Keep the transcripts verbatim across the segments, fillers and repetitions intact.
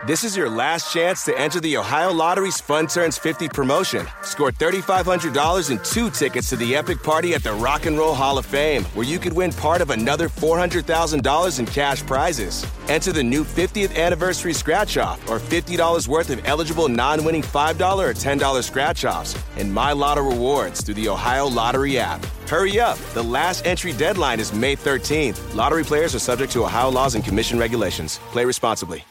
This is your last chance to enter the Ohio Lottery's Fun Turns fifty promotion. Score three thousand five hundred dollars and two tickets to the epic party at the Rock and Roll Hall of Fame, where you could win part of another four hundred thousand dollars in cash prizes. Enter the new fiftieth anniversary scratch-off or fifty dollars worth of eligible non-winning five dollars or ten dollars scratch-offs and My Lotto rewards through the Ohio Lottery app. Hurry up. The last entry deadline is May thirteenth. Lottery players are subject to Ohio laws and commission regulations. Play responsibly.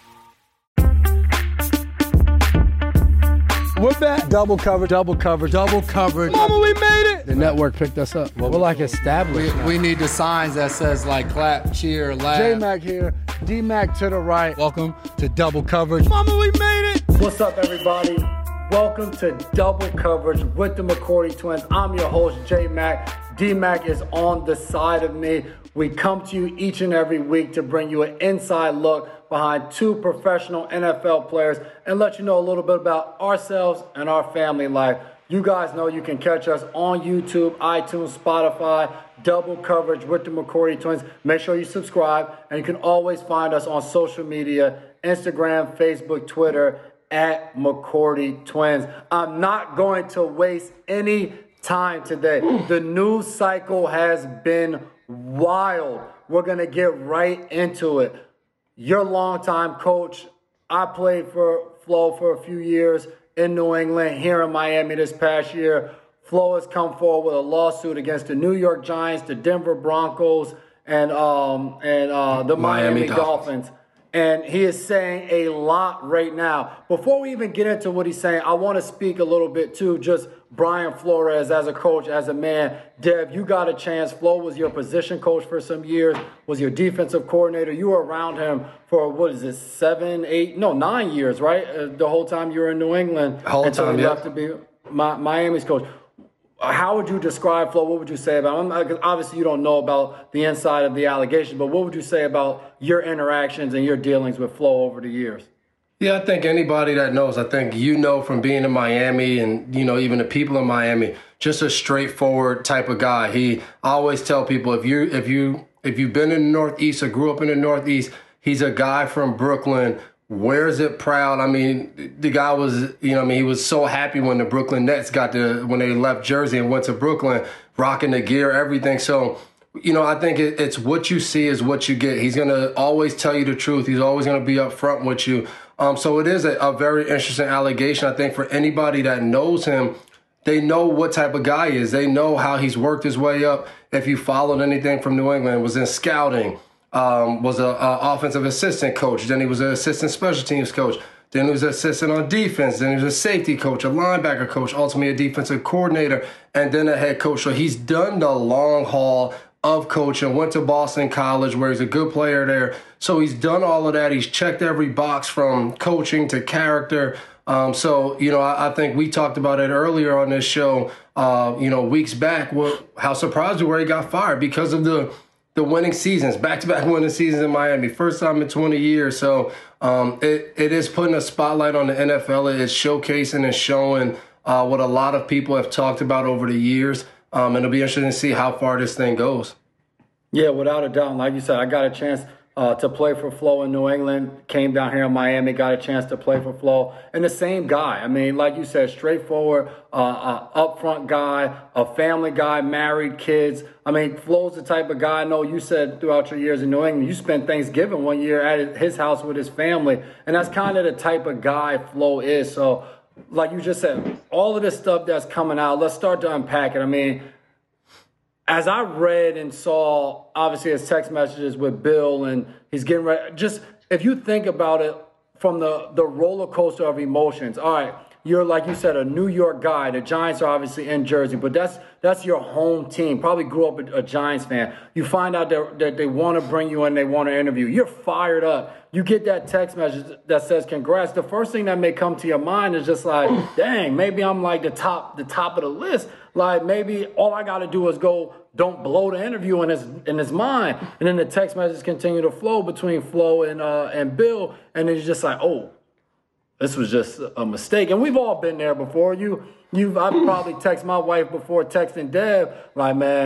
We're back. Double coverage, double coverage, double coverage. Mama, we made it. The network picked us up. Well, we're like established. We, we need the signs that says like clap, cheer, laugh. J-Mac here, D-Mac to the right. Welcome to Double Coverage. Mama, we made it. What's up, everybody? Welcome to Double Coverage with the McCourty Twins. I'm your host, J-Mac. D-Mac is on the side of me. We come to you each and every week to bring you an inside look behind two professional N F L players and let you know a little bit about ourselves and our family life. You guys know you can catch us on YouTube, iTunes, Spotify, Double Coverage with the McCourty Twins. Make sure you subscribe, and you can always find us on social media, Instagram, Facebook, Twitter, at McCourty Twins. I'm not going to waste any time today. The news cycle has been wild. We're going to get right into it. Your longtime coach, I played for Flo for a few years in New England, here in Miami this past year. Flo has come forward with a lawsuit against the New York Giants, the Denver Broncos, and um and uh, the Miami, Miami Dolphins. Dolphins. And he is saying a lot right now. Before we even get into what he's saying, I want to speak a little bit to just Brian Flores as a coach, as a man. Dev, you got a chance. Flo was your position coach for some years, was your defensive coordinator. You were around him for, what is it, seven, eight, no, nine years, right? Uh, the whole time you were in New England. Whole until time, you yeah. left to be my, Miami's coach. How would you describe Flo? What would you say about him? Because obviously you don't know about the inside of the allegation, but what would you say about your interactions and your dealings with Flo over the years? Yeah, I think anybody that knows, I think you know from being in Miami and, you know, even the people in Miami, just a straightforward type of guy. He I always tell people if you if you if you've been in the Northeast or grew up in the Northeast, he's a guy from Brooklyn. Wears it proud. I mean, the guy was, you know, I mean, he was so happy when the Brooklyn Nets got to, when they left Jersey and went to Brooklyn, rocking the gear, everything. So, you know, I think it, it's what you see is what you get. He's going to always tell you the truth. He's always going to be upfront with you. Um, so it is a, a very interesting allegation. I think for anybody that knows him, they know what type of guy he is. They know how he's worked his way up. If you followed anything from New England, was in scouting. Um, was an offensive assistant coach. Then he was an assistant special teams coach. Then he was an assistant on defense. Then he was a safety coach, a linebacker coach, ultimately a defensive coordinator, and then a head coach. So he's done the long haul of coaching, went to Boston College where he's a good player there. So he's done all of that. He's checked every box from coaching to character. Um, so, you know, I, I think we talked about it earlier on this show, uh, you know, weeks back, well, how surprised we were he got fired because of the the winning seasons, back-to-back winning seasons in Miami, first time in twenty years. So um, it, it is putting a spotlight on the N F L. It's showcasing and showing uh, what a lot of people have talked about over the years. Um, and it'll be interesting to see how far this thing goes. Yeah, without a doubt. And like you said, I got a chance uh, to play for Flo in New England, came down here in Miami, got a chance to play for Flo. And the same guy. I mean, like you said, straightforward, uh, uh, upfront guy, a family guy, married, kids. I mean, Flo's the type of guy, I know you said throughout your years in New England, you spent Thanksgiving one year at his house with his family. And that's kind of the type of guy Flo is. So, like you just said, all of this stuff that's coming out, let's start to unpack it. I mean, as I read and saw, obviously, his text messages with Bill, and he's getting ready, just if you think about it from the, the roller coaster of emotions, all right, you're, like you said, a New York guy. The Giants are obviously in Jersey, but that's that's your home team. Probably grew up a, a Giants fan. You find out that, that they want to bring you in, they want to interview. You're fired up. You get that text message that says congrats. The first thing that may come to your mind is just like, dang, maybe I'm like the top the top of the list. Like maybe all I got to do is go, don't blow the interview in his in his mind. And then the text messages continue to flow between Flo and uh, and Bill, and it's just like, oh, this was just a mistake. And we've all been there before. You, you've I've probably texted my wife before texting Deb, like, man,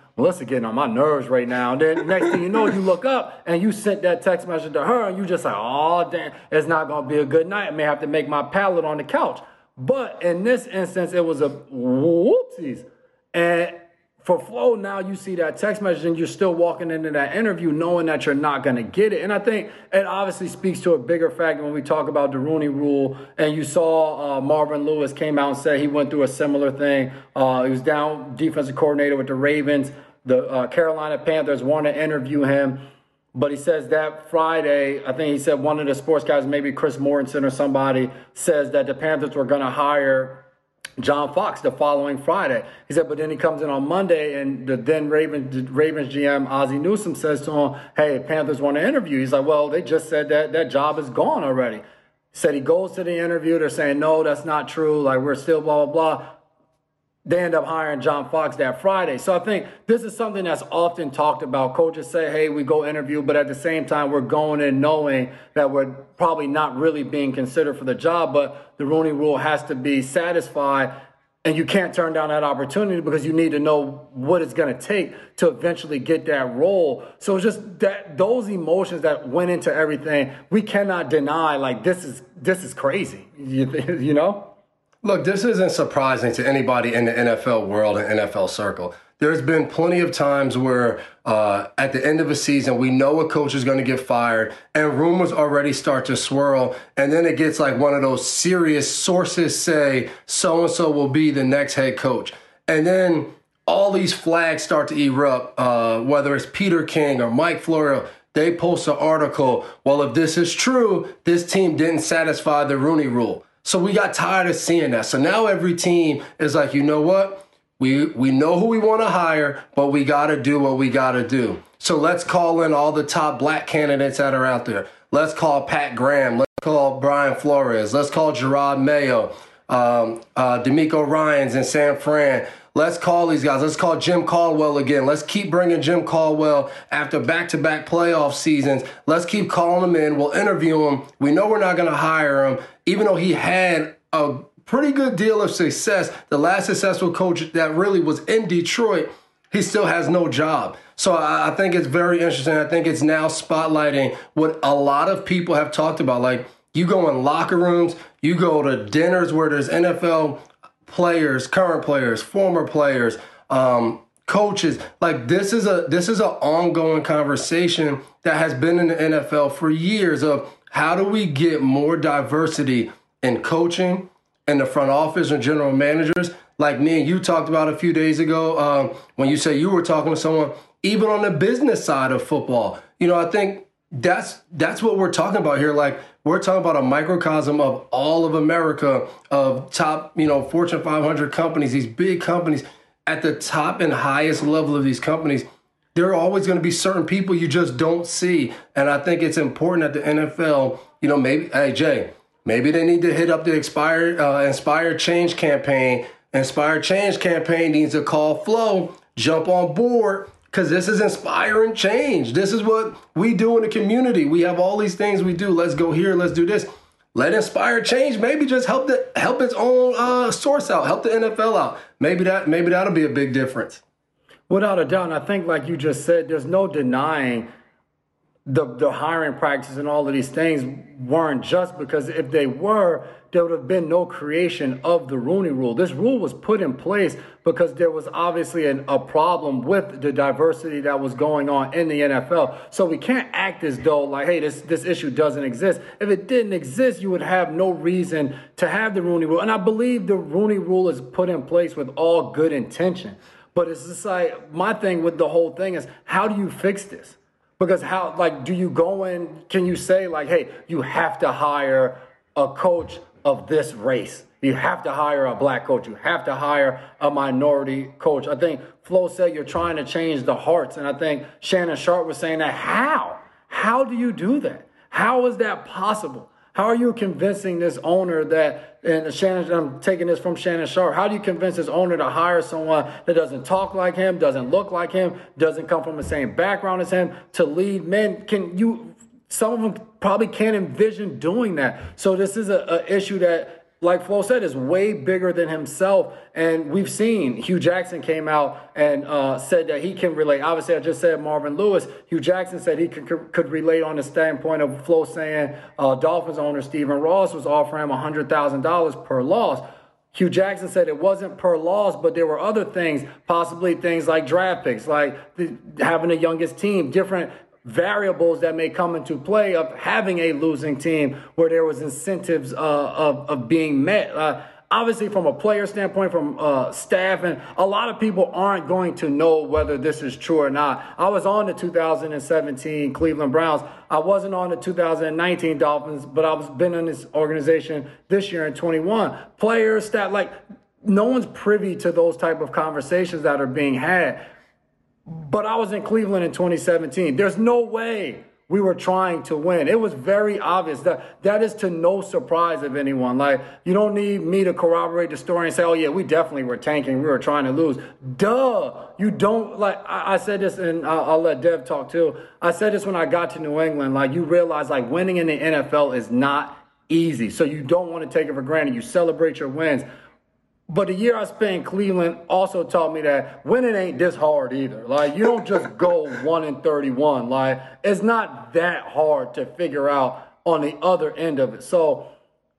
Melissa getting on my nerves right now. And then next thing you know, you look up and you sent that text message to her and you just like, oh, damn, it's not going to be a good night. I may have to make my pallet on the couch. But in this instance, it was a whoopsies. And for Flo, now you see that text message and you're still walking into that interview knowing that you're not going to get it. And I think it obviously speaks to a bigger fact when we talk about the Rooney Rule. And you saw uh, Marvin Lewis came out and said he went through a similar thing. Uh, he was down defensive coordinator with the Ravens. The uh, Carolina Panthers wanted to interview him. But he says that Friday, I think he said one of the sports guys, maybe Chris Mortensen or somebody, says that the Panthers were going to hire John Fox the following Friday. He said, but then he comes in on Monday and the then Ravens, the Ravens G M, Ozzie Newsome, says to him, hey, Panthers want to interview. He's like, well, they just said that that job is gone already. He said he goes to the interview. They're saying, no, that's not true. Like, we're still blah, blah, blah. They end up hiring John Fox that Friday. So I think this is something that's often talked about. Coaches say, hey, we go interview, but at the same time, we're going in knowing that we're probably not really being considered for the job, but the Rooney Rule has to be satisfied, and you can't turn down that opportunity because you need to know what it's going to take to eventually get that role. So it's just that those emotions that went into everything, we cannot deny, like, this is this is crazy, you, you know? Look, this isn't surprising to anybody in the N F L world and N F L circle. There's been plenty of times where uh, at the end of a season, we know a coach is going to get fired and rumors already start to swirl. And then it gets like one of those serious sources say so-and-so will be the next head coach. And then all these flags start to erupt, uh, whether it's Peter King or Mike Florio. They post an article. Well, if this is true, this team didn't satisfy the Rooney Rule. So we got tired of seeing that. So now every team is like, you know what? We we know who we want to hire, but we got to do what we got to do. So let's call in all the top black candidates that are out there. Let's call Pat Graham. Let's call Brian Flores. Let's call Gerard Mayo, um, uh, D'Amico Ryans in San Fran. Let's call these guys. Let's call Jim Caldwell again. Let's keep bringing Jim Caldwell after back-to-back playoff seasons. Let's keep calling him in. We'll interview him. We know we're not going to hire him, even though he had a pretty good deal of success. The last successful coach that really was in Detroit, he still has no job. So I think it's very interesting. I think it's now spotlighting what a lot of people have talked about. Like, you go in locker rooms, you go to dinners where there's N F L players, current players, former players, um, coaches. Like, this is a this is an ongoing conversation that has been in the N F L for years of how do we get more diversity in coaching, in the front office and general managers. Like me and you talked about a few days ago um, when you said you were talking to someone, even on the business side of football. You know, I think that's that's what we're talking about here. Like, we're talking about a microcosm of all of America, of top, you know, Fortune five hundred companies, these big companies. At the top and highest level of these companies, there are always going to be certain people you just don't see. And I think it's important that the N F L, you know, maybe, hey, Jay, maybe they need to hit up the Inspire, uh, Inspire Change campaign. Inspire Change campaign needs to call Flo, jump on board, because this is inspiring change. This is what we do in the community. We have all these things we do. Let's go here. Let's do this. Let Inspire Change maybe just help the help its own uh, source out. Help the N F L out. Maybe that maybe that'll be a big difference. Without a doubt, and I think, like you just said, there's no denying the the hiring practices and all of these things weren't just, because if they were, there would have been no creation of the Rooney Rule. This rule was put in place because there was obviously an, a problem with the diversity that was going on in the N F L. So we can't act as though like, hey, this, this issue doesn't exist. If it didn't exist, you would have no reason to have the Rooney Rule. And I believe the Rooney Rule is put in place with all good intention. But it's just like, my thing with the whole thing is, how do you fix this? Because how, like, do you go in, can you say like, hey, you have to hire a coach of this race. You have to hire a black coach. You have to hire a minority coach. I think Flo said you're trying to change the hearts. And I think Shannon Sharpe was saying that. How? How do you do that? How is that possible? How are you convincing this owner that, and Shannon, I'm taking this from Shannon Sharpe, how do you convince this owner to hire someone that doesn't talk like him, doesn't look like him, doesn't come from the same background as him to lead men? Can you, some of them probably can't envision doing that. So this is a, a issue that like Flo said, is way bigger than himself. And we've seen Hugh Jackson came out and uh, said that he can relate. Obviously, I just said Marvin Lewis. Hugh Jackson said he could, could, could relate on the standpoint of Flo saying uh, Dolphins owner Stephen Ross was offering him one hundred thousand dollars per loss. Hugh Jackson said it wasn't per loss, but there were other things, possibly things like draft picks, like the, having the youngest team, different variables that may come into play of having a losing team where there was incentives uh, of, of being met. Uh, obviously, from a player standpoint, from uh, staff, and a lot of people aren't going to know whether this is true or not. I was on the two thousand seventeen Cleveland Browns. I wasn't on the two thousand nineteen Dolphins, but I was been in this organization this year in twenty-one. Players, staff, like no one's privy to those type of conversations that are being had. But I was in Cleveland in twenty seventeen. There's no way we were trying to win. It was very obvious. That that is to no surprise of anyone. Like, you don't need me to corroborate the story and say, oh, yeah, we definitely were tanking. We were trying to lose. Duh. You don't, like, I, I said this, and I'll, I'll let Dev talk too. I said this when I got to New England. Like, you realize, like, winning in the N F L is not easy. So you don't want to take it for granted. You celebrate your wins. But the year I spent in Cleveland also taught me that winning ain't this hard either. Like, you don't just go one and thirty-one. Like, it's not that hard to figure out on the other end of it. So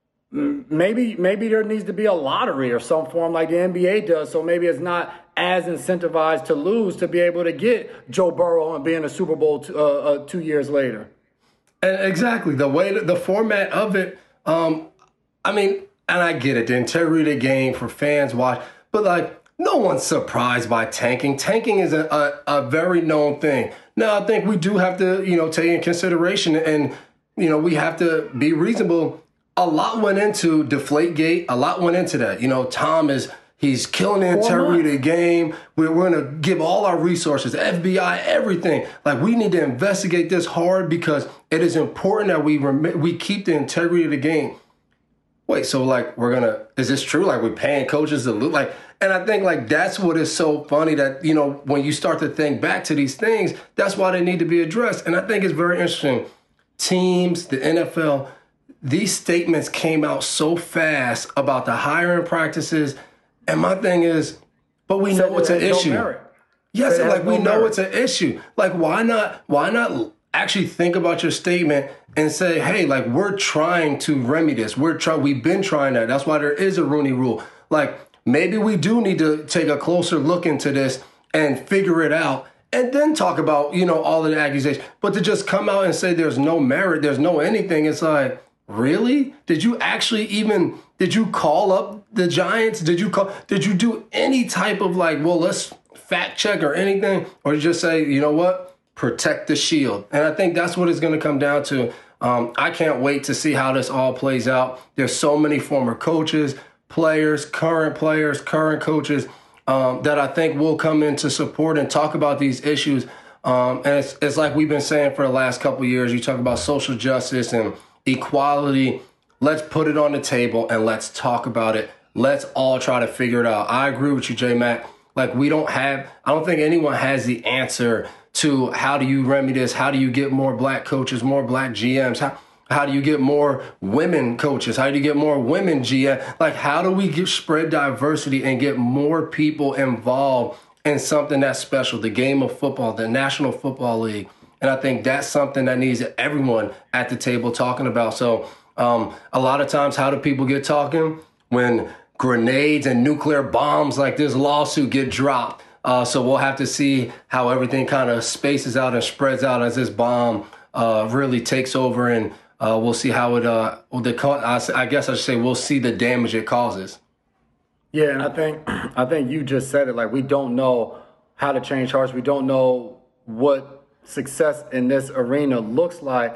maybe maybe there needs to be a lottery or some form like the N B A does. So maybe it's not as incentivized to lose to be able to get Joe Burrow and be in a Super Bowl t- uh, uh, two years later. And exactly. The way, that the format of it, um, I mean, and I get it, the integrity of the game for fans watch, but like no one's surprised by tanking. Tanking is a, a, a very known thing. Now, I think we do have to, you know, take in consideration and, you know, we have to be reasonable. A lot went into Deflategate. A lot went into that. You know, Tom is, he's killing the integrity of the game. We're, we're going to give all our resources, F B I, everything. Like, we need to investigate this hard because it is important that we rem- we keep the integrity of the game. Wait, so like we're gonna, is this true? Like we're paying coaches to lose? Like, and I think like that's what is so funny that, you know, when you start to think back to these things, that's why they need to be addressed. And I think it's very interesting. Teams, the N F L, these statements came out so fast about the hiring practices. And my thing is, but we know it's an issue. Yes, like we know it's an issue. Like why not, why not actually think about your statement and say, hey, like we're trying to remedy this. We're trying, we've been trying that. That's why there is a Rooney Rule. Like maybe we do need to take a closer look into this and figure it out and then talk about, you know, all of the accusations. But to just come out and say there's no merit, there's no anything, it's like, really? Did you actually even, did you call up the Giants? Did you call, did you do any type of like, well, let's fact check or anything? Or just say, you know what? Protect the shield. And I think that's what it's going to come down to. Um, I can't wait to see how this all plays out. There's so many former coaches, players, current players, current coaches um, that I think will come in to support and talk about these issues. Um, and it's, it's like we've been saying for the last couple of years, you talk about social justice and equality. Let's put it on the table and let's talk about it. Let's all try to figure it out. I agree with you, J-Mac. Like we don't have, I don't think anyone has the answer to how do you remedy this? How do you get more black coaches, more black G Ms? How, how do you get more women coaches? How do you get more women G Ms? Like, how do we get, spread diversity and get more people involved in something that's special? The game of football, the National Football League. And I think that's something that needs everyone at the table talking about. So um, a lot of times, how do people get talking? When grenades and nuclear bombs like this lawsuit get dropped. Uh, so we'll have to see how everything kind of spaces out and spreads out as this bomb uh, really takes over, and uh, we'll see how it. Uh, well, the I guess I should say we'll see the damage it causes. Yeah, and I think I think you just said it. Like we don't know how to change hearts. We don't know what success in this arena looks like.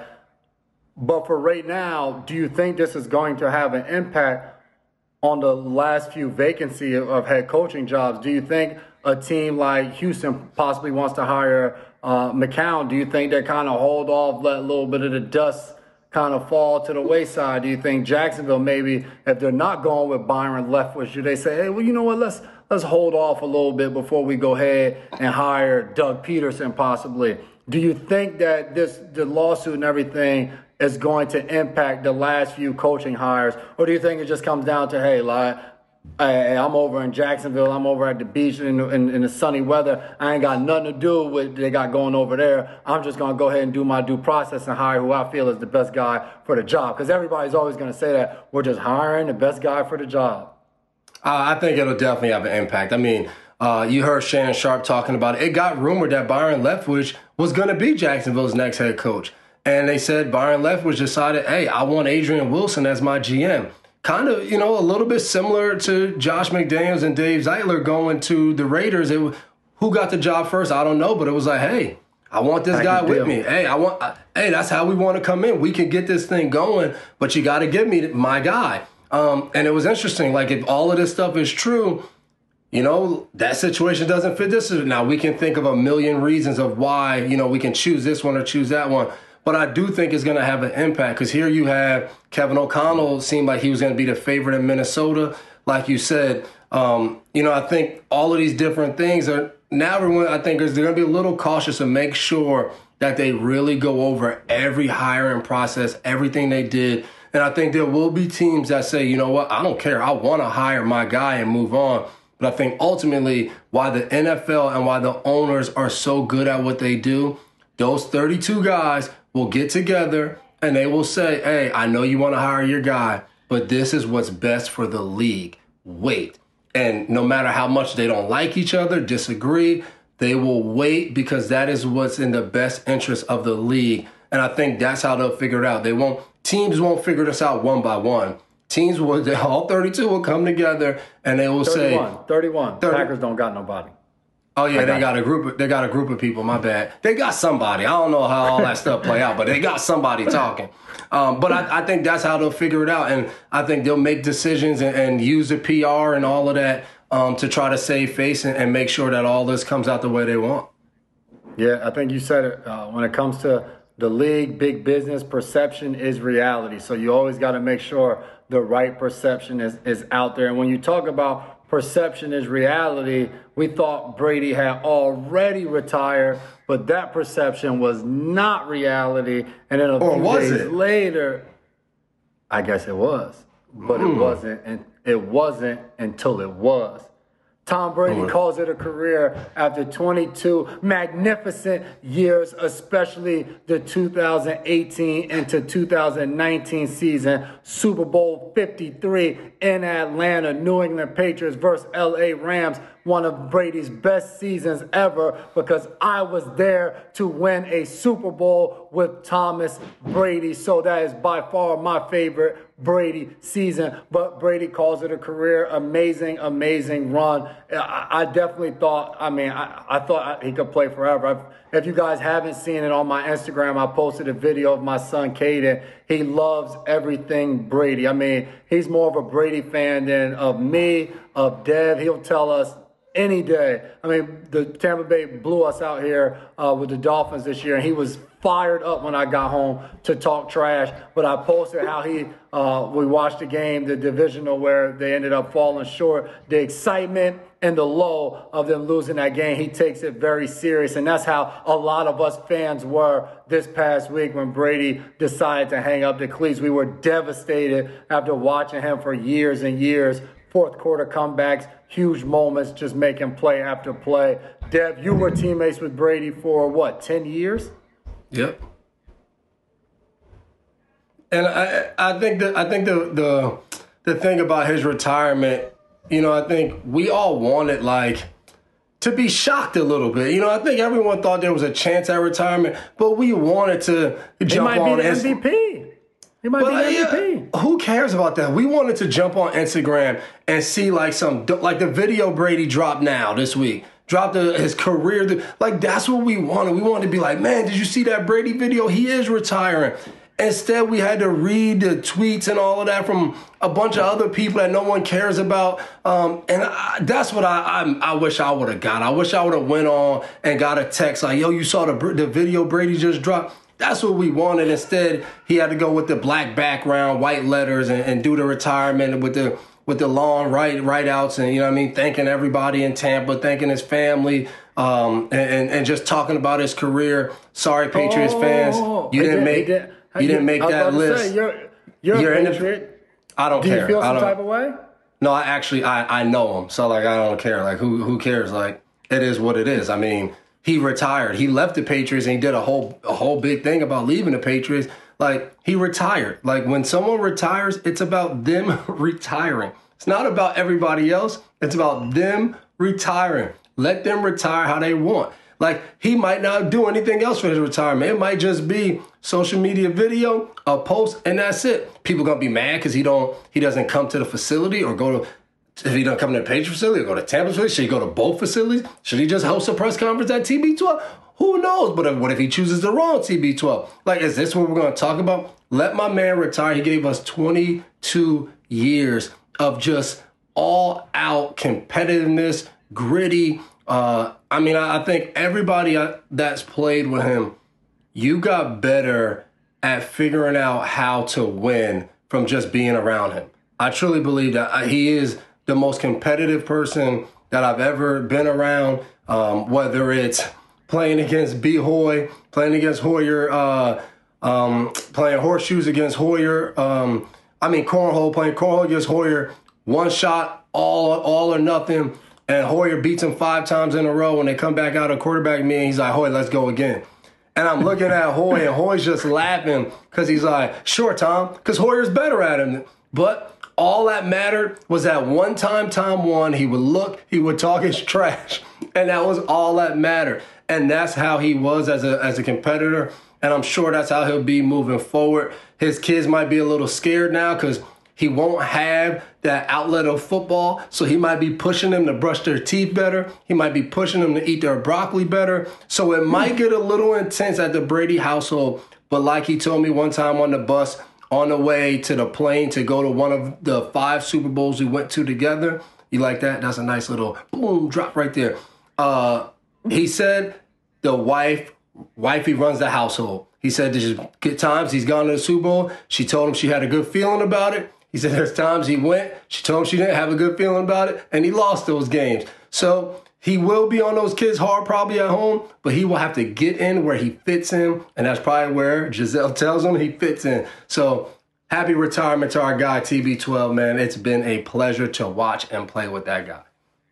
But for right now, do you think this is going to have an impact on the last few vacancy of, of head coaching jobs? Do you think a team like Houston possibly wants to hire uh, McCown? Do you think they kind of hold off, let a little bit of the dust kind of fall to the wayside? Do you think Jacksonville, maybe if they're not going with Byron Leftwich, do they say, hey, well, you know what, let's let's hold off a little bit before we go ahead and hire Doug Peterson possibly? Do you think that this the lawsuit and everything is going to impact the last few coaching hires? Or do you think it just comes down to, hey, like, hey, I'm over in Jacksonville, I'm over at the beach in, in, in the sunny weather, I ain't got nothing to do with what they got going over there. I'm just going to go ahead and do my due process and hire who I feel is the best guy for the job. Because everybody's always going to say that we're just hiring the best guy for the job. Uh, I think it'll definitely have an impact. I mean, uh, you heard Shannon Sharp talking about it. It got rumored that Byron Leftwich was going to be Jacksonville's next head coach. And they said Byron Leftwich decided, hey, I want Adrian Wilson as my G M. Kind of, you know, a little bit similar to Josh McDaniels and Dave Zeitler going to the Raiders. It, who got the job first? I don't know, but it was like, hey, I want this guy with me. Hey, I want. I, hey, that's how we want to come in. We can get this thing going, but you got to give me my guy. Um, and it was interesting. Like, if all of this stuff is true, you know, that situation doesn't fit this. Now, we can think of a million reasons of why, you know, we can choose this one or choose that one. But I do think it's going to have an impact because here you have Kevin O'Connell seemed like he was going to be the favorite in Minnesota. Like you said, um, you know, I think all of these different things are now everyone, I think, is they're going to be a little cautious and make sure that they really go over every hiring process, everything they did. And I think there will be teams that say, you know what, I don't care. I want to hire my guy and move on. But I think ultimately why the N F L and why the owners are so good at what they do, those thirty-two guys will get together and they will say, hey, I know you want to hire your guy, but this is what's best for the league. Wait. And no matter how much they don't like each other, disagree, they will wait because that is what's in the best interest of the league. And I think that's how they'll figure it out. They won't, teams won't figure this out one by one. Teams will, they, all thirty-two will come together and they will thirty-one, say. thirty-one. thirty. Packers don't got nobody. Oh yeah, I they got, got a group. Of, they got a group of people. My bad. They got somebody. I don't know how all that stuff play out, but they got somebody talking. Um, but I, I think that's how they'll figure it out, and I think they'll make decisions and, and use the P R and all of that um, to try to save face and, and make sure that all this comes out the way they want. Yeah, I think you said it. Uh, when it comes to the league, big business, perception is reality. So you always got to make sure the right perception is is out there. And when you talk about perception is reality, we thought Brady had already retired, but that perception was not reality. And then a or few was days it? later, I guess it was, but mm. it wasn't, and it wasn't until it was. Tom Brady oh. calls it a career after twenty-two magnificent years, especially the two thousand eighteen into two thousand nineteen season, Super Bowl fifty-three in Atlanta, New England Patriots versus L A Rams, one of Brady's best seasons ever because I was there to win a Super Bowl with Thomas Brady. So that is by far my favorite Brady season, but Brady calls it a career. Amazing, amazing run. I, I definitely thought, I mean, I, I thought he could play forever. I've, if you guys haven't seen it on my Instagram, I posted a video of my son, Caden. He loves everything Brady. I mean, he's more of a Brady fan than of me, of Dev. He'll tell us any day. I mean, the Tampa Bay blew us out here uh, with the Dolphins this year, and he was fired up when I got home to talk trash. But I posted how he, uh, we watched the game, the divisional, where they ended up falling short. The excitement and the low of them losing that game, he takes it very serious. And that's how a lot of us fans were this past week when Brady decided to hang up the cleats. We were devastated after watching him for years and years. Fourth quarter comebacks, huge moments, just making play after play. Dev, you were teammates with Brady for what, ten years? Yep. And I, I think that I think the the the thing about his retirement, you know, I think we all wanted like to be shocked a little bit. You know, I think everyone thought there was a chance at retirement, but we wanted to jump he might on be the his, M V P. He might but, be the M V P. Yeah, who cares about that? We wanted to jump on Instagram and see like some like the video Brady dropped now this week. Dropped the, his career. Like, that's what we wanted. We wanted to be like, man, did you see that Brady video? He is retiring. Instead, we had to read the tweets and all of that from a bunch of other people that no one cares about. Um, and I, that's what I, I I wish I would have got. I wish I would have went on and got a text like, yo, you saw the the video Brady just dropped? That's what we wanted. Instead, he had to go with the black background, white letters, and, and do the retirement with the with the long write write outs, and you know what I mean, thanking everybody in Tampa, thanking his family, um, and, and and just talking about his career. Sorry, Patriots oh, fans, you didn't did, make. Did. He didn't make that list. Say, you're you're, you're a Patriot. The, I don't Do care. Do you feel I some type of way? No, I actually I, I know him, so like I don't care. Like who who cares? Like it is what it is. I mean, he retired. He left the Patriots and he did a whole a whole big thing about leaving the Patriots. Like he retired. Like when someone retires, it's about them retiring. It's not about everybody else. It's about them retiring. Let them retire how they want. Like he might not do anything else for his retirement. It might just be social media video, a post, and that's it. People gonna be mad because he don't he doesn't come to the facility or go to if he don't come to the Patriot facility or go to Tampa facility. Should he go to both facilities? Should he just host a press conference at T B twelve? Who knows? But what if he chooses the wrong T B twelve? Like, is this what we're gonna talk about? Let my man retire. He gave us twenty-two years of just all out competitiveness, gritty. Uh, I mean, I, I think everybody that's played with him, you got better at figuring out how to win from just being around him. I truly believe that he is the most competitive person that I've ever been around, um, whether it's playing against B. Hoy, playing against Hoyer, uh, um, playing horseshoes against Hoyer. Um, I mean, cornhole, playing cornhole against Hoyer, one shot, all, all or nothing. And Hoyer beats him five times in a row. When they come back out of quarterback meeting, he's like, Hoy, let's go again. And I'm looking at Hoy, and Hoy's just laughing because he's like, sure, Tom, because Hoyer's better at him. But all that mattered was that one time Tom won, he would look, he would talk his trash. And that was all that mattered. And that's how he was as a as a competitor. And I'm sure that's how he'll be moving forward. His kids might be a little scared now because he won't have that outlet of football, so he might be pushing them to brush their teeth better. He might be pushing them to eat their broccoli better. So it might get a little intense at the Brady household. But like he told me one time on the bus, on the way to the plane to go to one of the five Super Bowls we went to together, you like that? That's a nice little boom drop right there. Uh, he said the wife, wifey runs the household. He said there's good times he's gone to the Super Bowl. She told him she had a good feeling about it. He said there's times he went, she told him she didn't have a good feeling about it, and he lost those games. So he will be on those kids hard probably at home, but he will have to get in where he fits in, and that's probably where Gisele tells him he fits in. So happy retirement to our guy, T B twelve, man. It's been a pleasure to watch and play with that guy.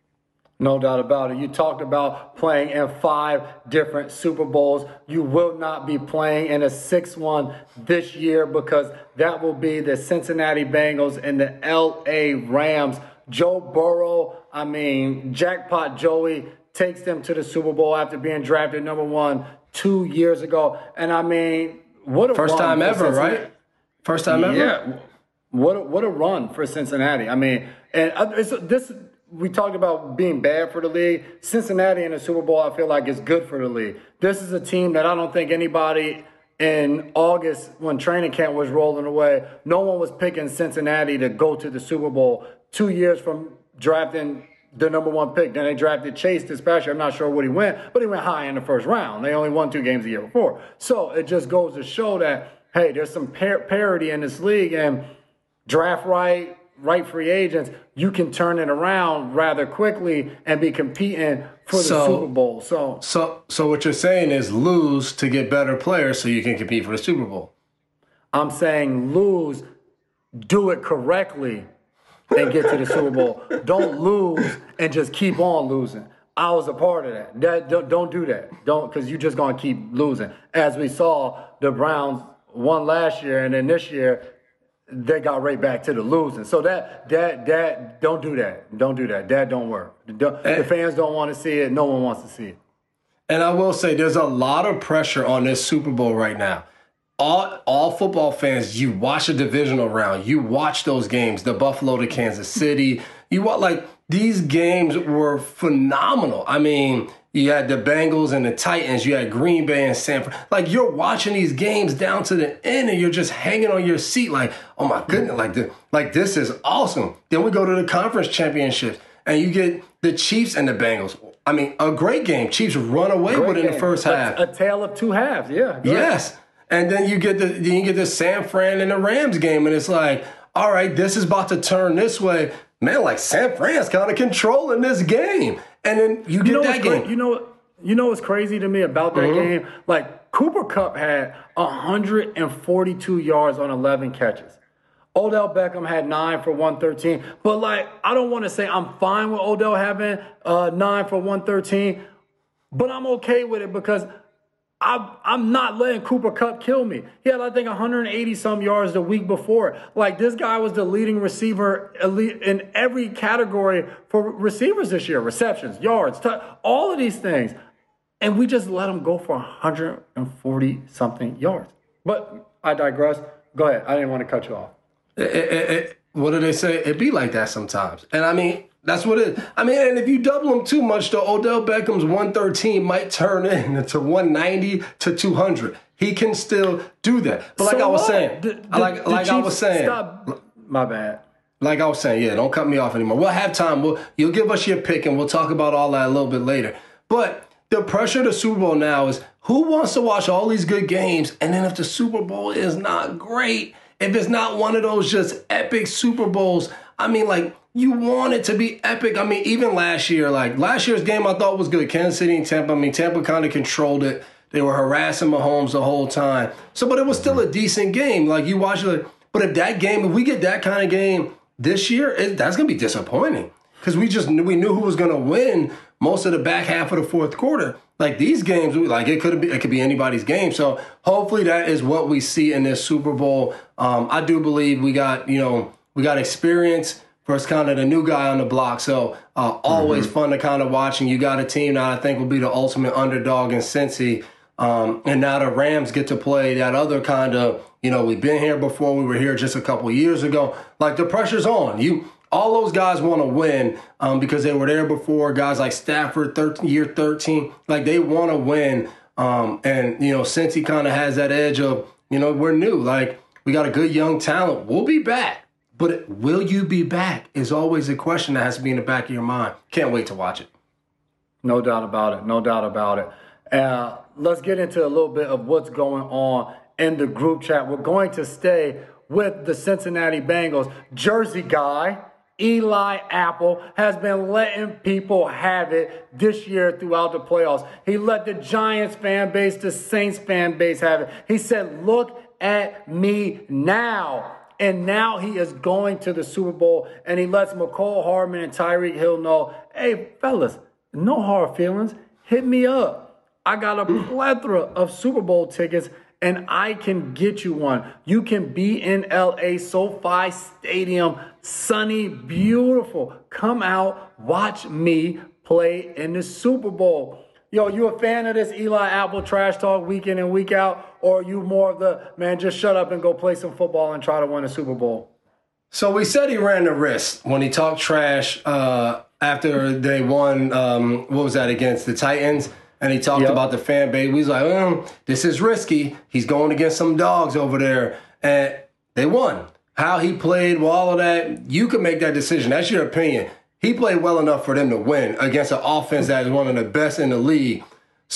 No doubt about it. You talked about playing in five different Super Bowls. You will not be playing in a sixth one this year because that will be the Cincinnati Bengals and the L A Rams. Joe Burrow, I mean, Jackpot Joey takes them to the Super Bowl after being drafted number one two years ago. And I mean, what a First run time ever, Cincinnati. right? First time ever? Yeah. What a, what a run for Cincinnati. I mean, and it's, this – we talked about being bad for the league. Cincinnati in the Super Bowl, I feel like, is good for the league. This is a team that I don't think anybody in August, when training camp was rolling away, no one was picking Cincinnati to go to the Super Bowl two years from drafting the number one pick. Then they drafted Chase this past year. I'm not sure what he went, but he went high in the first round. They only won two games the year before. So it just goes to show that, hey, there's some par- parity in this league, and draft right, right free agents, you can turn it around rather quickly and be competing for the so, Super Bowl. So, so, so what you're saying is lose to get better players so you can compete for the Super Bowl. I'm saying lose, do it correctly, and get to the Super Bowl. Don't lose and just keep on losing. I was a part of that. that don't, don't do that. Don't, because you're just going to keep losing. As we saw, the Browns won last year, and then this year, they got right back to the losing. So that, that, that, don't do that. Don't do that. That don't work. The, the fans don't want to see it. No one wants to see it. And I will say there's a lot of pressure on this Super Bowl right now. All, all football fans, you watch a divisional round. You watch those games, the Buffalo to Kansas City. You watch, like, these games were phenomenal. I mean, you had the Bengals and the Titans. You had Green Bay and San Francisco. Like, you're watching these games down to the end, and you're just hanging on your seat like, oh, my goodness, like, this, like this is awesome. Then we go to the conference championships, and you get the Chiefs and the Bengals. I mean, a great game. Chiefs run away great with it in the first a, half. A tale of two halves, yeah. Yes. And then you get the then you get the San Fran and the Rams game, and it's like, all right, this is about to turn this way. Man, like San Fran's kind of controlling this game. And then you get you know that game. Cra- you know, you know what's crazy to me about that mm-hmm. game? Like, Cooper Kupp had one hundred forty-two yards on eleven catches. Odell Beckham had nine for one thirteen. But, like, I don't want to say I'm fine with Odell having uh, nine for one thirteen, but I'm okay with it because I'm, I'm not letting Cooper Kupp kill me. He had, I think, one hundred eighty-some yards the week before. Like, this guy was the leading receiver in every category for receivers this year. Receptions, yards, t- all of these things. And we just let him go for one hundred forty-something yards. But I digress. Go ahead. I didn't want to cut you off. It, it, it, what do they say? It be like that sometimes. And, I mean, that's what it is. I mean, and if you double him too much, though, Odell Beckham's one thirteen might turn into one ninety to two hundred. He can still do that. But like So I was what? saying, The- the- like, the like I Chiefs- was saying, Stop. My bad. like I was saying, yeah, don't cut me off anymore. We'll have time. We'll, you'll give us your pick, and we'll talk about all that a little bit later. But the pressure of the Super Bowl now is who wants to watch all these good games, and then if the Super Bowl is not great, if it's not one of those just epic Super Bowls, I mean, like, you want it to be epic. I mean, even last year, like, last year's game I thought was good. Kansas City and Tampa. I mean, Tampa kind of controlled it. They were harassing Mahomes the whole time. So, but it was still a decent game. Like, you watch it. But if that game, if we get that kind of game this year, it, that's going to be disappointing. Because we just knew, we knew who was going to win most of the back half of the fourth quarter. Like, these games, like, it could be it could be anybody's game. So hopefully that is what we see in this Super Bowl. Um, I do believe we got, you know, we got experience versus kind of the new guy on the block. So uh, always mm-hmm. fun to kind of watch. And you got a team that I think will be the ultimate underdog in Cincy. Um, and now the Rams get to play that other kind of, you know, we've been here before. We were here just a couple of years ago. Like, the pressure's on. You All those guys want to win um, because they were there before. Guys like Stafford, thirteen, year thirteen, like, they want to win. Um, and, you know, since he kind of has that edge of, you know, we're new. Like, we got a good young talent. We'll be back. But will you be back is always a question that has to be in the back of your mind. Can't wait to watch it. No doubt about it. No doubt about it. Uh, let's get into a little bit of what's going on in the group chat. We're going to stay with the Cincinnati Bengals. Jersey guy, Eli Apple, has been letting people have it this year throughout the playoffs. He let the Giants fan base, the Saints fan base have it. He said, look at me now. And now he is going to the Super Bowl, and he lets McCall Hardman and Tyreek Hill know, hey, fellas, no hard feelings. Hit me up. I got a plethora of Super Bowl tickets, and I can get you one. You can be in L A, SoFi Stadium, sunny, beautiful. Come out, watch me play in the Super Bowl. Yo, you a fan of this Eli Apple trash talk week in and week out, or are you more of the, man, just shut up and go play some football and try to win a Super Bowl? So we said he ran the risk when he talked trash uh, after they won, um, what was that, against the Titans? And he talked yep. about the fan base. We was like, mm, this is risky. He's going against some dogs over there. And they won. How he played, well, all of that, you can make that decision. That's your opinion. He played well enough for them to win against an offense that is one of the best in the league.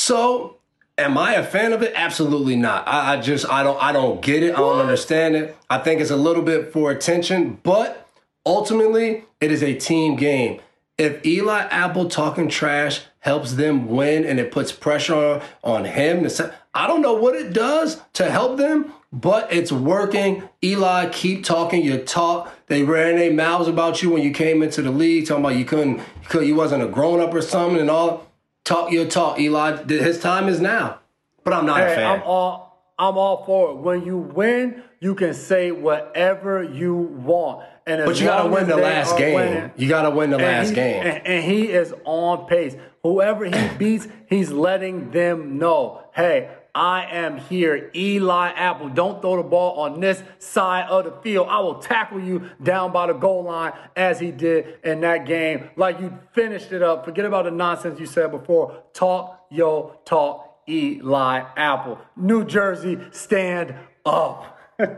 So, am I a fan of it? Absolutely not. I, I just, I don't, I don't get it. I don't understand it. I think it's a little bit for attention, but ultimately, it is a team game. If Eli Apple talking trash helps them win and it puts pressure on, on him, to, I don't know what it does to help them, but it's working. Eli, keep talking your talk. They ran their mouths about you when you came into the league, talking about you couldn't, you, couldn't, you wasn't a grown-up or something and all. Talk your talk, Eli. His time is now. But I'm not hey, a fan. I'm all, I'm all for it. When you win, you can say whatever you want. And but you got to win the last game. Winning, you got to win the last he, game. And, and he is on pace. Whoever he beats, he's letting them know, hey, I am here. Eli Apple, don't throw the ball on this side of the field. I will tackle you down by the goal line as he did in that game. Like you finished it up. Forget about the nonsense you said before. Talk your talk, Eli Apple. New Jersey, stand up.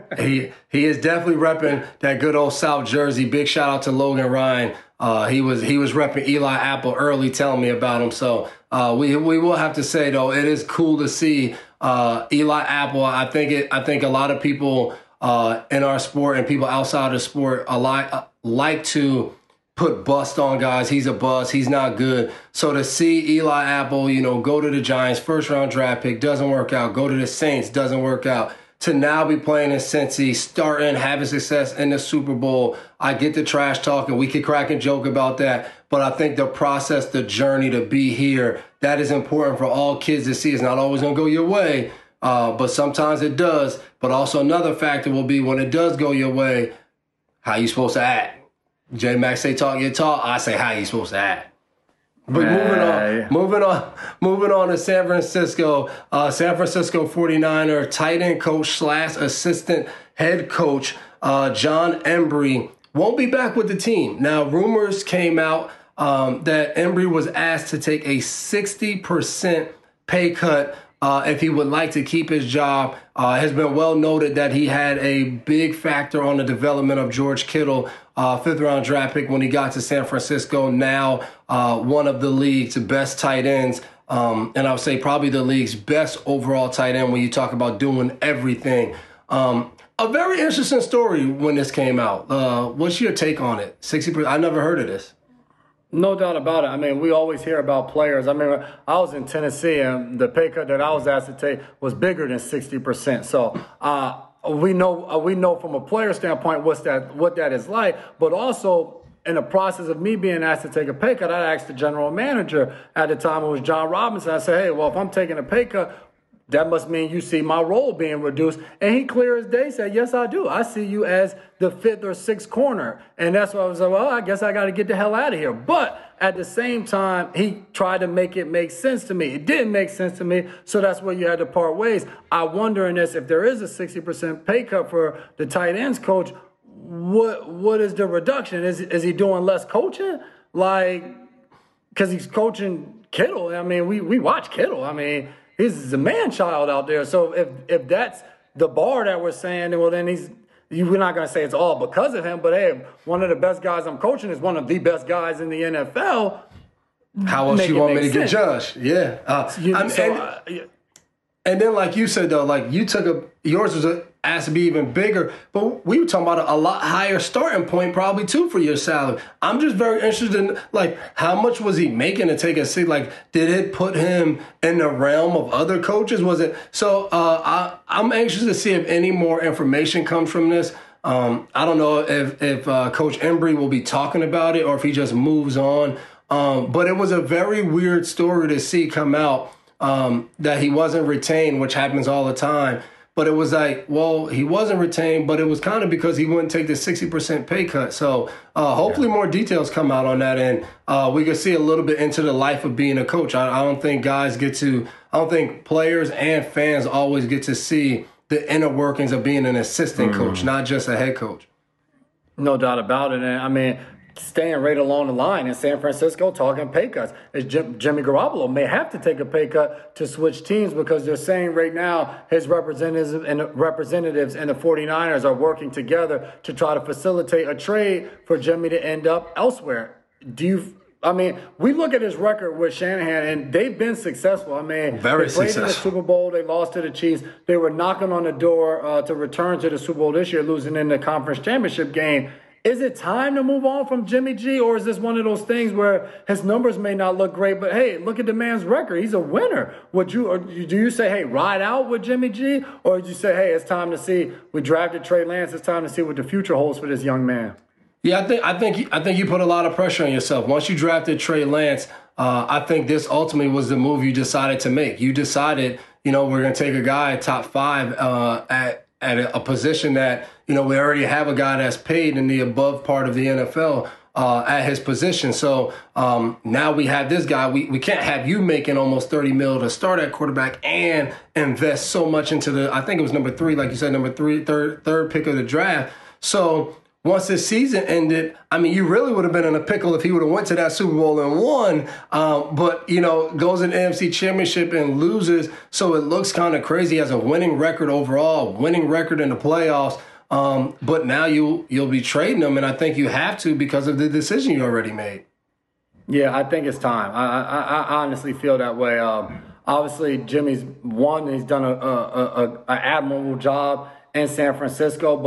he he is definitely repping that good old South Jersey. Big shout out to Logan Ryan. Uh, he was he was repping Eli Apple early, telling me about him. So uh, we we will have to say though, it is cool to see uh, Eli Apple. I think it. I think a lot of people uh, in our sport and people outside of sport alike uh, like to put bust on guys. He's a bust. He's not good. So to see Eli Apple, you know, go to the Giants, first round draft pick, doesn't work out. Go to the Saints, doesn't work out. To now be playing in Cincy, starting, having success in the Super Bowl. I get the trash talk, and we could crack and joke about that. But I think the process, the journey to be here, that is important for all kids to see. It's not always going to go your way, uh, but sometimes it does. But also another factor will be when it does go your way, how you supposed to act. J-Mac say talk your talk, I say how you supposed to act. But moving on, moving on, moving on to San Francisco. Uh, San Francisco forty-niner tight end coach slash assistant head coach uh, John Embry won't be back with the team. Now, rumors came out um, that Embry was asked to take a sixty percent pay cut uh, if he would like to keep his job. Uh, it has been well noted that he had a big factor on the development of George Kittle, uh, fifth round draft pick when he got to San Francisco. Now uh, one of the league's best tight ends. Um, and I would say probably the league's best overall tight end when you talk about doing everything. Um, a very interesting story when this came out. Uh, what's your take on it? sixty percent. I never heard of this. No doubt about it. I mean, we always hear about players. I mean, I was in Tennessee, and the pay cut that I was asked to take was bigger than sixty percent. So uh, we know uh, we know from a player standpoint what's that what that is like. But also, in the process of me being asked to take a pay cut, I asked the general manager at the time, it was John Robinson. I said, hey, well, if I'm taking a pay cut, that must mean you see my role being reduced. And he clear as day said, yes, I do. I see you as the fifth or sixth corner. And that's why I was like, well, I guess I got to get the hell out of here. But at the same time, he tried to make it make sense to me. It didn't make sense to me, so that's where you had to part ways. I wonder in this, if there is a sixty percent pay cut for the tight ends coach, what what is the reduction? Is, is he doing less coaching? Like, because he's coaching Kittle. I mean, we, we watch Kittle. I mean, he's a man-child out there. So if if that's the bar that we're saying, well, then he's you, we're not going to say it's all because of him. But, hey, one of the best guys I'm coaching is one of the best guys in the N F L. How else you want me to get judged? Yeah. Uh, you, I mean, so, and, uh, yeah. and then, like you said, though, like you took a – yours was a, asked to be even bigger. But we were talking about a, a lot higher starting point probably, too, for your salary. I'm just very interested in, like, how much was he making to take a seat? Like, did it put him in the realm of other coaches? Was it – so uh, I, I'm anxious to see if any more information comes from this. Um, I don't know if, if uh, Coach Embry will be talking about it or if he just moves on. Um, but it was a very weird story to see come out um, that he wasn't retained, which happens all the time. But it was like, well, he wasn't retained, but it was kind of because he wouldn't take the sixty percent pay cut. So uh, hopefully more details come out on that, and uh, we can see a little bit into the life of being a coach. I, I don't think guys get to, I don't think players and fans always get to see the inner workings of being an assistant mm-hmm. coach, not just a head coach. No doubt about it. And I mean, staying right along the line in San Francisco, talking pay cuts. Is Jim, Jimmy Garoppolo may have to take a pay cut to switch teams because they're saying right now his representatives and representatives and the forty-niners are working together to try to facilitate a trade for Jimmy to end up elsewhere. Do you? I mean, we look at his record with Shanahan, and they've been successful. I mean, Very they played successful. in the Super Bowl. They lost to the Chiefs. They were knocking on the door uh, to return to the Super Bowl this year, losing in the conference championship game. Is it time to move on from Jimmy G, or is this one of those things where his numbers may not look great, but hey, look at the man's record. He's a winner. Would you, or do you say, hey, ride out with Jimmy G, or would you say, hey, it's time to see, we drafted Trey Lance, it's time to see what the future holds for this young man? Yeah, I think I think I think you put a lot of pressure on yourself. Once you drafted Trey Lance, uh, I think this ultimately was the move you decided to make. You decided, you know, we're going to take a guy top five uh, at at a, a position that, you know, we already have a guy that's paid in the above part of the N F L uh, at his position. So um, now we have this guy. We we can't have you making almost thirty mil to start at quarterback and invest so much into the, I think it was number three, like you said, number three, third third pick of the draft. So once this season ended, I mean, you really would have been in a pickle if he would have went to that Super Bowl and won. Um, but, you know, goes in the A F C Championship and loses. So it looks kind of crazy. He has a winning record overall, winning record in the playoffs. Um, but now you, you'll be trading him, and I think you have to because of the decision you already made. Yeah, I think it's time. I, I, I honestly feel that way. Um, obviously, Jimmy's won, and he's done a, a, a, a admirable job in San Francisco, but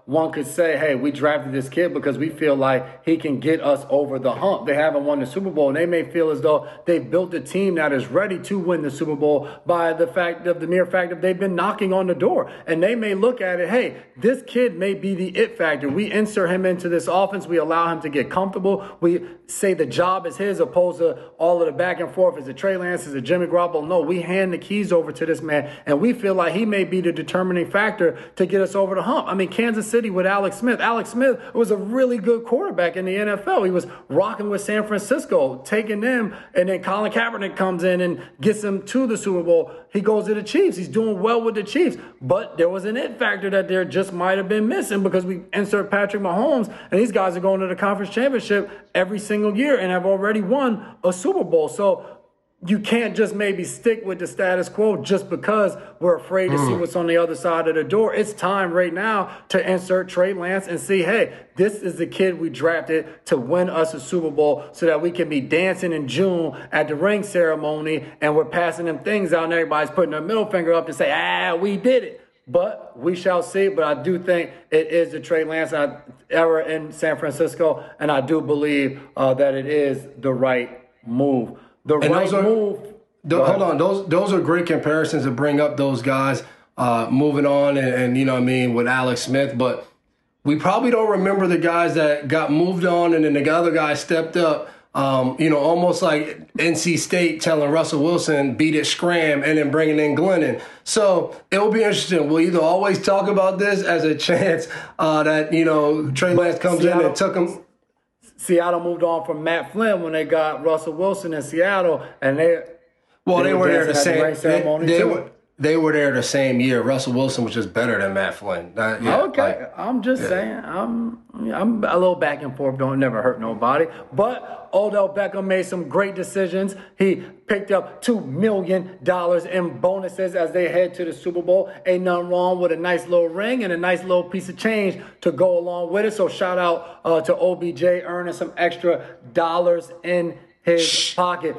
one could say, hey, we drafted this kid because we feel like he can get us over the hump. They haven't won the Super Bowl, and they may feel as though they've built a team that is ready to win the Super Bowl by the fact of the mere fact that they've been knocking on the door. And they may look at it, hey, this kid may be the it factor. We insert him into this offense. We allow him to get comfortable. We say the job is his opposed to all of the back and forth. Is it Trey Lance? Is it Jimmy Garoppolo? No, we hand the keys over to this man, and we feel like he may be the determining factor to get us over the hump. I mean, Kansas City with Alex Smith. Alex Smith was a really good quarterback in the N F L. He was rocking with San Francisco, taking them, and then Colin Kaepernick comes in and gets him to the Super Bowl. He goes to the Chiefs. He's doing well with the Chiefs. But there was an it factor that there just might have been missing because we insert Patrick Mahomes, and these guys are going to the conference championship every single year and have already won a Super Bowl. So you can't just maybe stick with the status quo just because we're afraid to mm. see what's on the other side of the door. It's time right now to insert Trey Lance and see, hey, this is the kid we drafted to win us a Super Bowl so that we can be dancing in June at the ring ceremony and we're passing them things out and everybody's putting their middle finger up to say, ah, we did it. But we shall see. But I do think it is the Trey Lance era in San Francisco, and I do believe uh, that it is the right move. The and right are, move. The, hold on, those those are great comparisons to bring up those guys uh, moving on, and, and you know what I mean with Alex Smith. But we probably don't remember the guys that got moved on, and then the other guy stepped up. Um, you know, almost like N C State telling Russell Wilson beat it, scram, and then bringing in Glennon. So it will be interesting. We'll either always talk about this as a chance uh, that you know Trey Lance comes Seattle, in and took him. Seattle moved on from Matt Flynn when they got Russell Wilson in Seattle, and they well, they, they were were there the same. The ceremony they, they too. were they were there the same year. Russell Wilson was just better than Matt Flynn. That, yeah, okay, like, I'm just yeah. saying. I'm I'm a little back and forth. Don't never hurt nobody. But Odell Beckham made some great decisions. He picked up two million dollars in bonuses as they head to the Super Bowl. Ain't nothing wrong with a nice little ring and a nice little piece of change to go along with it. So shout out uh, to O B J earning some extra dollars in his Shh. pocket.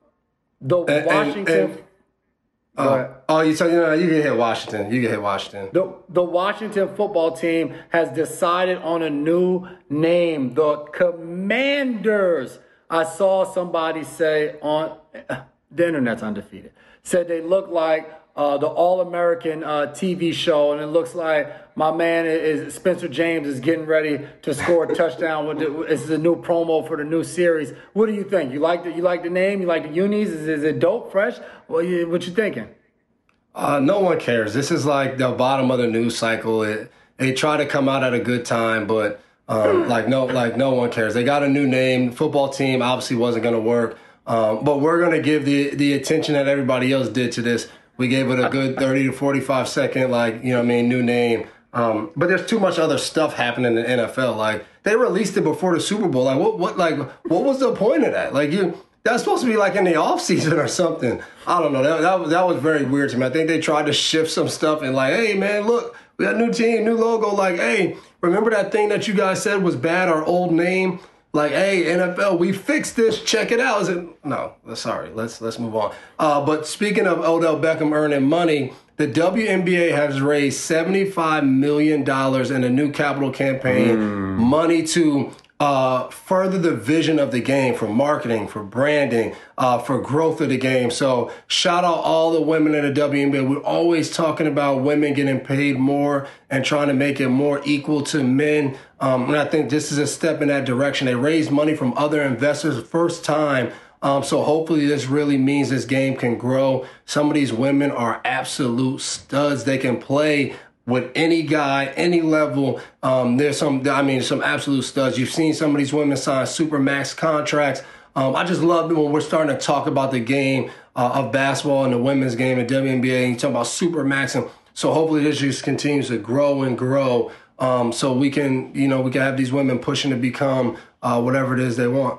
The and, Washington... And, and, uh, oh, you so you know you can hit Washington. You can hit Washington. The the Washington football team has decided on a new name, the Commanders. I saw somebody say on the internet's undefeated. Said they look like uh, the All-American uh, T V show, and it looks like my man is Spencer James is getting ready to score a touchdown. With the, it's a new promo for the new series. What do you think? You like the you like the name? You like the unis? Is, is it dope, fresh? What you what you thinking? Uh, no one cares. This is like the bottom of the news cycle. It they try to come out at a good time, but um, like no like no one cares. They got a new name. Football team obviously wasn't going to work, um, but we're going to give the the attention that everybody else did to this. We gave it a good thirty to forty-five second, like, you know what I mean, new name. Um, but there's too much other stuff happening in the N F L. Like, they released it before the Super Bowl. Like, what, what, like, what was the point of that? Like, you, that's supposed to be like in the off season or something. I don't know. That, that was that was very weird to me. I think they tried to shift some stuff and like, hey, man, look, we got a new team, new logo. Like, hey, remember that thing that you guys said was bad, our old name? Like, hey, N F L, we fixed this. Check it out. Is it? No, sorry. Let's let's move on. Uh, but speaking of Odell Beckham earning money, the W N B A has raised seventy-five million dollars in a new capital campaign, mm. money to uh, further the vision of the game, for marketing, for branding, uh, for growth of the game. So shout out all the women in the W N B A. We're always talking about women getting paid more and trying to make it more equal to men. Um, and I think this is a step in that direction. They raised money from other investors first time. Um, so hopefully this really means this game can grow. Some of these women are absolute studs. They can play with any guy, any level. Um, there's some, I mean, some absolute studs. You've seen some of these women sign super max contracts. Um, I just love it when we're starting to talk about the game uh, of basketball and the women's game at W N B A. And you talk about super max. And so hopefully this just continues to grow and grow. Um, so we can, you know, we can have these women pushing to become uh, whatever it is they want.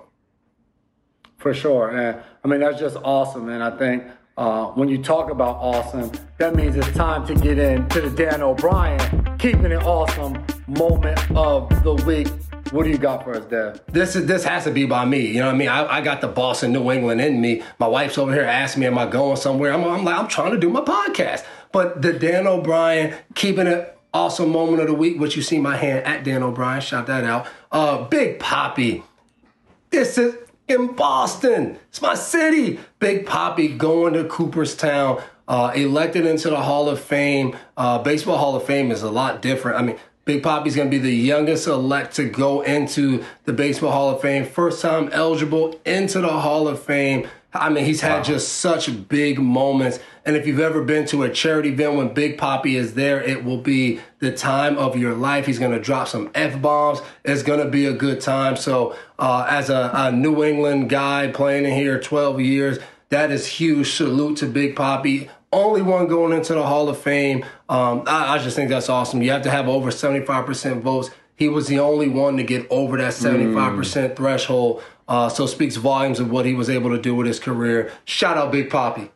For sure. And I mean, that's just awesome. And I think uh, when you talk about awesome, that means it's time to get into the Dan O'Brien keeping it awesome moment of the week. What do you got for us, Dev? This is this has to be by me. You know what I mean? I, I got the boss in New England in me. My wife's over here asking me, am I going somewhere? I'm, I'm like, I'm trying to do my podcast. But the Dan O'Brien keeping it awesome moment of the week, which you see my hand at Dan O'Brien. Shout that out. Uh, Big Papi. This is in Boston. It's my city. Big Papi going to Cooperstown, uh, elected into the Hall of Fame. Uh, Baseball Hall of Fame is a lot different. I mean, Big Papi's going to be the youngest elect to go into the Baseball Hall of Fame. First time eligible into the Hall of Fame. I mean, he's had wow. just such big moments. And if you've ever been to a charity event when Big Papi is there, it will be the time of your life. He's going to drop some F-bombs. It's going to be a good time. So uh, as a, a New England guy playing in here twelve years, that is huge. Salute to Big Papi. Only one going into the Hall of Fame. Um, I, I just think that's awesome. You have to have over seventy-five percent votes. He was the only one to get over that seventy-five percent mm. threshold. Uh, so speaks volumes of what he was able to do with his career. Shout out Big Papi.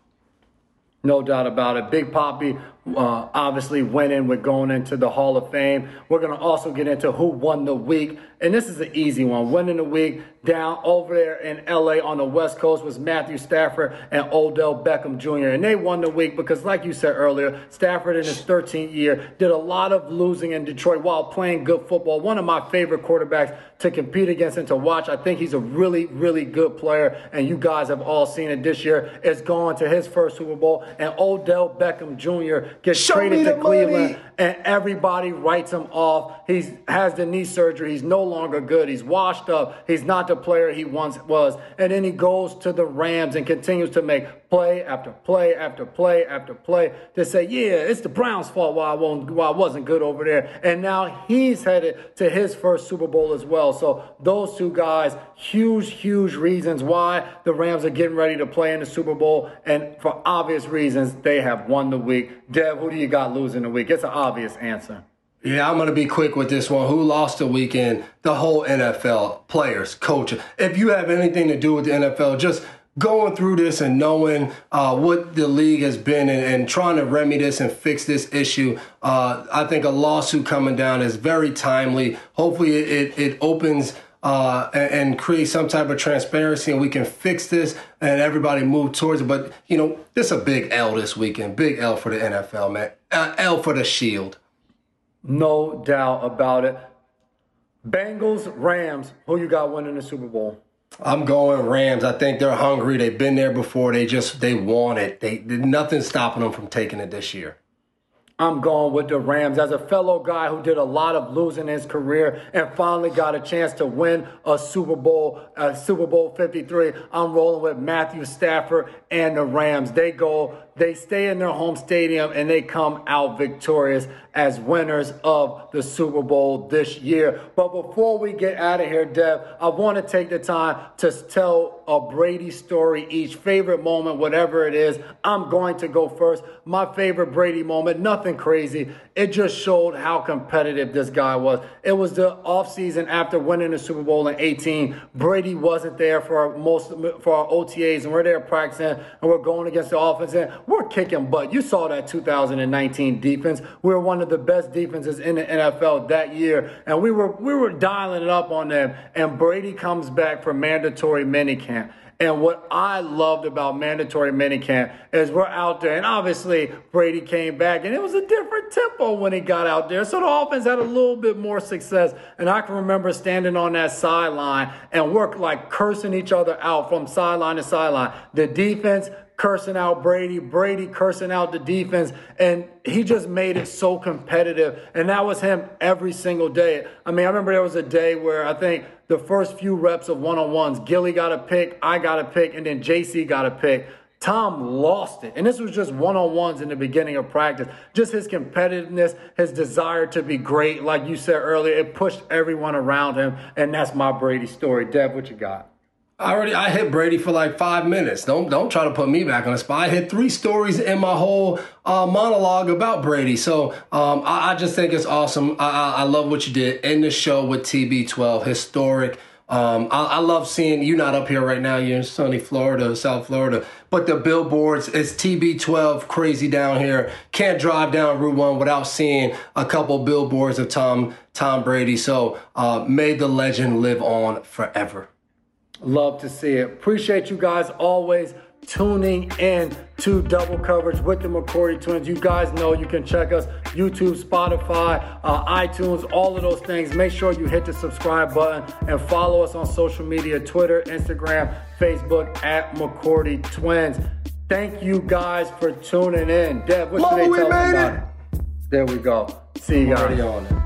No doubt about it. Big Papi uh, obviously winning with going into the Hall of Fame. We're going to also get into who won the week. And this is an easy one. Winning the week down over there in L A on the West Coast was Matthew Stafford and Odell Beckham Junior And they won the week because, like you said earlier, Stafford in his thirteenth year did a lot of losing in Detroit while playing good football. One of my favorite quarterbacks to compete against and to watch. I think he's a really, really good player. And you guys have all seen it this year. It's going to his first Super Bowl. And Odell Beckham Junior gets Show traded to Cleveland. Money. And everybody writes him off. He has the knee surgery. He's no longer good. He's washed up. He's not the player he once was. And then he goes to the Rams and continues to make play after play after play after play to say, yeah, it's the Browns' fault why I, won't, why I wasn't good over there. And now he's headed to his first Super Bowl as well. So those two guys, huge, huge reasons why the Rams are getting ready to play in the Super Bowl. And for obvious reasons, they have won the week. Dev, who do you got losing the week? It's an obvious answer. Yeah, I'm going to be quick with this one. Who lost the weekend? The whole N F L, players, coaches. If you have anything to do with the N F L, just going through this and knowing uh, what the league has been and, and trying to remedy this and fix this issue, uh, I think a lawsuit coming down is very timely. Hopefully it, it, it opens uh, and, and creates some type of transparency and we can fix this and everybody move towards it. But, you know, this is a big L this weekend. Big L for the N F L, man. Uh, L for the Shield. No doubt about it. Bengals, Rams, who you got winning the Super Bowl? I'm going Rams. I think they're hungry. They've been there before. They just, they want it. They, nothing's stopping them from taking it this year. I'm going with the Rams. As a fellow guy who did a lot of losing in his career and finally got a chance to win a Super Bowl, uh, Super Bowl fifty-three, I'm rolling with Matthew Stafford and the Rams. They go, they stay in their home stadium and they come out victorious as winners of the Super Bowl this year. But before we get out of here, Dev, I want to take the time to tell a Brady story each, favorite moment, whatever it is. I'm going to go first. My favorite Brady moment, nothing crazy. It just showed how competitive this guy was. It was the offseason after winning the Super Bowl in eighteen. Brady wasn't there for most for our O T As, and we're there practicing, and we're going against the offense, and we're kicking butt. You saw that two thousand nineteen defense. We were one of the best defenses in the N F L that year, and we were we were dialing it up on them. And Brady comes back for mandatory minicamp. And what I loved about mandatory minicamp is we're out there, and obviously Brady came back, and it was a different tempo when he got out there. So the offense had a little bit more success. And I can remember standing on that sideline, and we're like cursing each other out from sideline to sideline. The defense cursing out Brady, Brady cursing out the defense, and he just made it so competitive. And that was him every single day. I mean, I remember there was a day where I think the first few reps of one-on-ones, Gilly got a pick, I got a pick, and then J C got a pick. Tom lost it. And this was just one-on-ones in the beginning of practice. Just his competitiveness, his desire to be great. Like you said earlier, it pushed everyone around him. And that's my Brady story. Dev, what you got? I already I hit Brady for like five minutes. Don't don't try to put me back on the spot. I hit three stories in my whole uh, monologue about Brady. So um, I, I just think it's awesome. I, I, I love what you did in the show with T B twelve. Historic. Um, I, I love seeing you not up here right now. You're in sunny Florida, South Florida. But the billboards, it's T B twelve crazy down here. Can't drive down Route one without seeing a couple billboards of Tom Tom Brady. So uh, may the legend live on forever. Love to see it. Appreciate you guys always tuning in to Double Coverage with the McCourty Twins. You guys know you can check us YouTube, Spotify, uh, iTunes, all of those things. Make sure you hit the subscribe button and follow us on social media, Twitter, Instagram, Facebook at McCourty Twins. Thank you guys for tuning in. Dev, what should they tell everybody? There we go. See you guys.